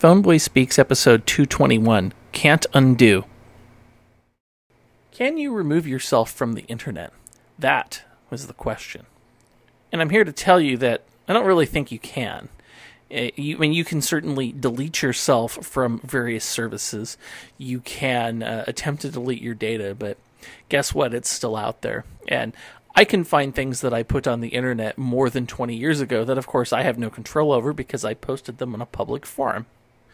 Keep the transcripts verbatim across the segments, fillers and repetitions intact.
Phoneboy Speaks episode two twenty-one, Can't Undo. Can you remove yourself from the internet? That was the question. And I'm here to tell you that I don't really think you can. Uh, you, I mean, you can certainly delete yourself from various services. You can uh, attempt to delete your data, but guess what? It's still out there. And I can find things that I put on the internet more than twenty years ago that, of course, I have no control over because I posted them on a public forum.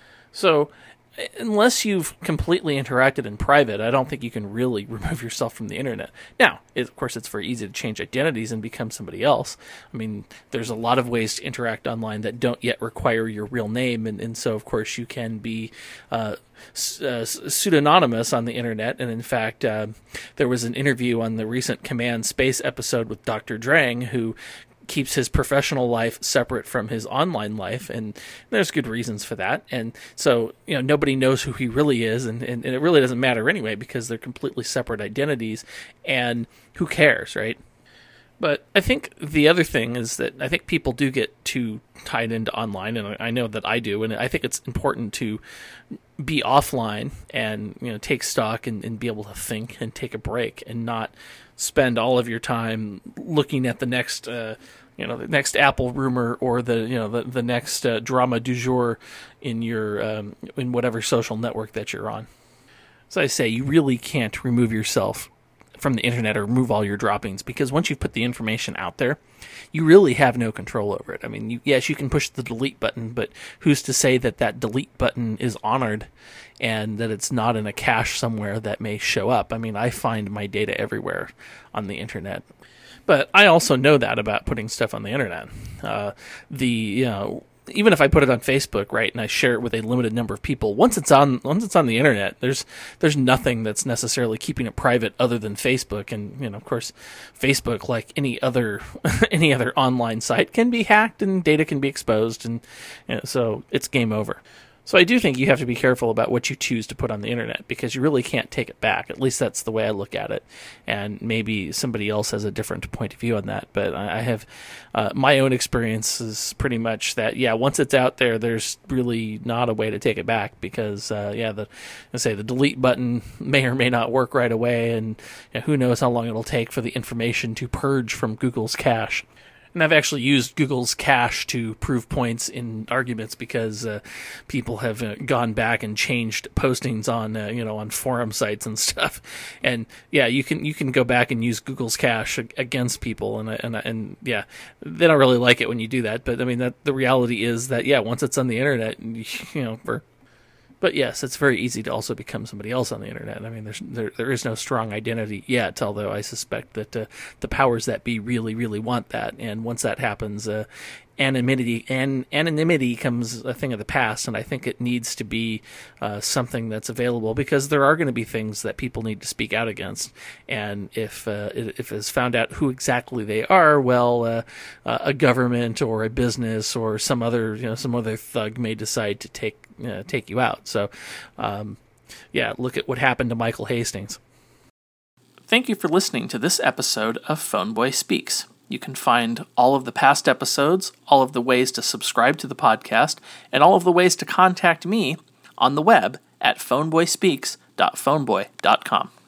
So, unless you've completely interacted in private, I don't think you can really remove yourself from the internet. Now, it, of course, it's very easy to change identities and become somebody else. I mean, there's a lot of ways to interact online that don't yet require your real name, and, and so, of course, you can be uh, uh, pseudonymous on the internet. And, in fact, uh, there was an interview on the recent Command Space episode with Doctor Drang, who keeps his professional life separate from his online life, and there's good reasons for that. And so, you know, nobody knows who he really is, and, and, and it really doesn't matter anyway because they're completely separate identities, and who cares, right? But I think the other thing is that I think people do get too tied into online, and I know that I do, and I think it's important to be offline and, you know, take stock and, and be able to think and take a break and not spend all of your time looking at the next, uh, you know, the next Apple rumor or the, you know, the, the next uh, drama du jour in your, um, in whatever social network that you're on. So I say, you really can't remove yourself from the internet or remove all your droppings, because once you've put the information out there, you really have no control over it. I mean, you, yes, you can push the delete button, but who's to say that that delete button is honored and that it's not in a cache somewhere that may show up? I mean, I find my data everywhere on the internet. But I also know that about putting stuff on the internet. Uh, the, you know, even if I put it on Facebook, right, and I share it with a limited number of people, once it's on once it's on the internet, there's there's nothing that's necessarily keeping it private other than Facebook. And, you know, of course, Facebook, like any other any other online site, can be hacked and data can be exposed, and, you know, so it's game over. So I do think you have to be careful about what you choose to put on the internet, because you really can't take it back. At least that's the way I look at it. And maybe somebody else has a different point of view on that. But I have uh, my own experience is pretty much that, yeah, once it's out there, there's really not a way to take it back, because, uh, yeah, the I say the delete button may or may not work right away. And, you know, who knows how long it'll take for the information to purge from Google's cache. And I've actually used Google's cache to prove points in arguments, because uh, people have uh, gone back and changed postings on, uh, you know, on forum sites and stuff. And yeah, you can you can go back and use Google's cache against people, and and and yeah, they don't really like it when you do that. But I mean, that the reality is that, yeah, once it's on the internet, you know, for But yes, it's very easy to also become somebody else on the internet. I mean, there's there there is no strong identity yet, although I suspect that uh, the powers that be really, really want that. And once that happens, uh, anonymity and anonymity comes a thing of the past. And I think it needs to be uh, something that's available, because there are going to be things that people need to speak out against. And if uh, if it's found out who exactly they are, well, uh, uh, a government or a business or some other you know some other thug may decide to take. Uh, take you out. So, um, yeah, look at what happened to Michael Hastings. Thank you for listening to this episode of Phoneboy Speaks. You can find all of the past episodes, all of the ways to subscribe to the podcast, and all of the ways to contact me on the web at phoneboy speaks dot phoneboy dot com.